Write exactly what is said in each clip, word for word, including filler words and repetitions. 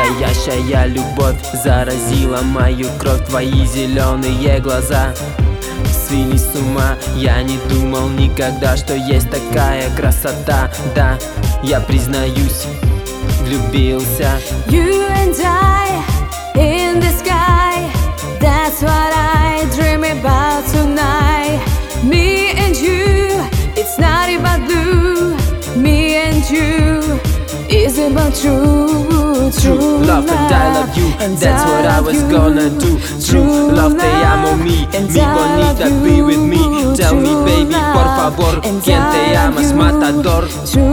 Настоящая любовь заразила мою кровь. Твои зеленые глаза свели с ума. Я не думал никогда, что есть такая красота. Да, я признаюсь, влюбился. You and I in the sky, that's what I dream about tonight. Me and you, it's not about blue. Me and you, it's about true, True love and I love you, that's what I was gonna do. True love, te amo mi, mi bonita, be with me. Tell me baby, por favor, ¿quién te amas? Matador,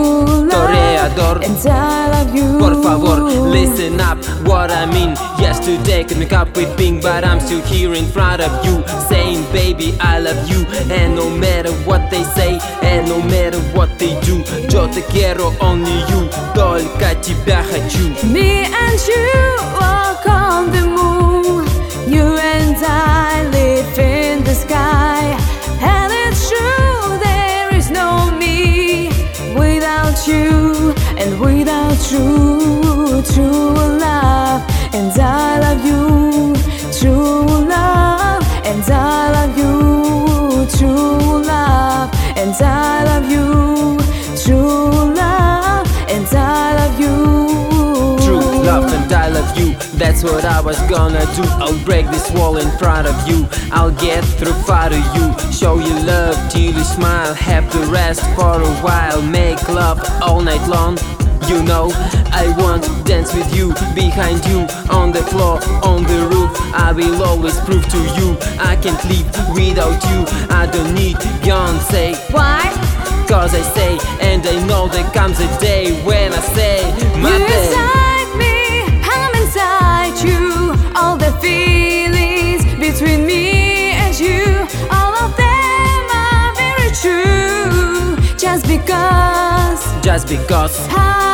toreador. Por favor, listen up, what I mean. Yesterday could make up with pink, but I'm still here in front of you, saying baby I love you. And no matter what they say, and no matter what they do, yo te quiero, only you, только тебя хочу. Me and you walk on the moon. You and I live in the sky. And it's true, there is no me without you and without true, true love. And I love you, true love. And I love you, true love. And I love you, true love. And I love you. True love and I love you, that's what I was gonna do. I'll break this wall in front of you, I'll get through far to you. Show you love till you smile, have to rest for a while. Make love all night long, you know I want to dance with you, behind you, on the floor, on the roof. I will always prove to you I can't live without you. I don't need Beyonce. Why? Cause I say, and I know there comes a day when I say my You're babe. inside me, I'm inside you. All the feelings between me and you, all of them are very true. Just because, Just because I